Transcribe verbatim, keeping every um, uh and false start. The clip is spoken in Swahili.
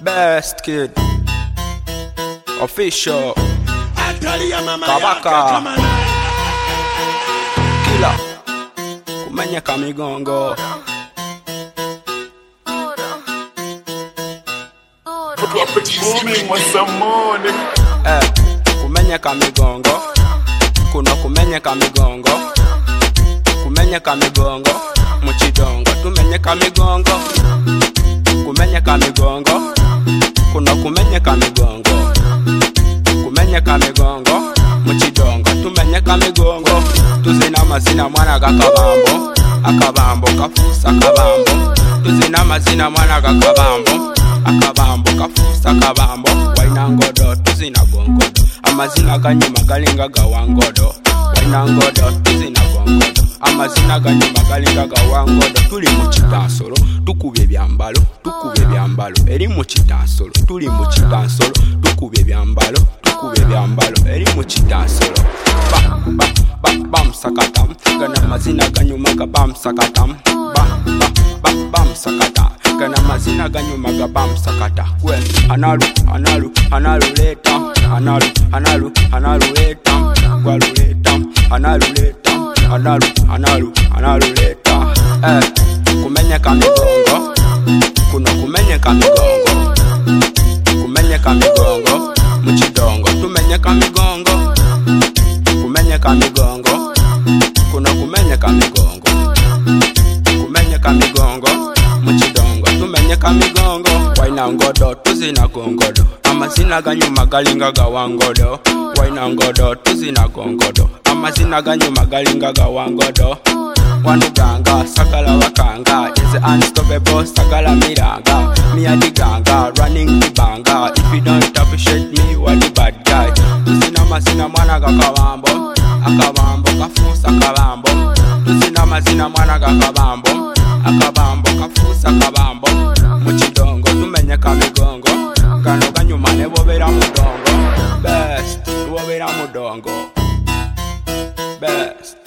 Best kid official Kabaka Killer kumenyeka migongo eh, kumenyeka migongo kuno kumenyeka migongo kumenyeka migongo muchidongo tumenyeka migongo kumenyeka migongo kuno kumenyeka migongo kumenyeka migongo muchidongo tumenyeka migongo tuzina mazina mwana gakabambo akabambo kafusa akabambo tuzina mazina mwana gakabambo akabambo kafusa akabambo wainangodo tuzina gongodo amazina ganyuma galinga gawangodo wainangodo tuzina gongodo amazina ganyuma galinga gawangodo tuli mu kitansolo tukubye byambalo tukubye byambalo eri mu kitansolo tuli mu kitansolo tukubye byambalo tukubye byambalo eri mu kitansolo ba ba ba bam sakatam gana mazina ganyuma ga bam sakatam ba ba ba bam sakata gana mazina ganyuma ga bam sakata kwe analu analu analu leta analu analu analu leta gwalu leta analu leta analu analu analu leta eh kumenyeka migongo kuno kumenyeka migongo kumenyeka migongo muchidongo tumenyeka migongo kumenyeka migongo kuno kumenyeka migongo kumenyeka migongo muchidongo tumenyeka migongo wainangodo tuzina gongodo amazina ganyuma galinga gawangodo wainangodo tuzina gongodo amazina ganyuma galinga gawangodo wanuganga sagala wakanga is unstoppable sagala miranga me a the ganga running the banga if you don't appreciate me what the bad guy tuzina mazina mwana gakabambo akabambo kafusa akabambo tuzina mazina mwana gakabambo akabambo kafusa akabambo muchidongo tumenyeka migongo kano ganyuma nebobera mudongo best tubobera mudongo best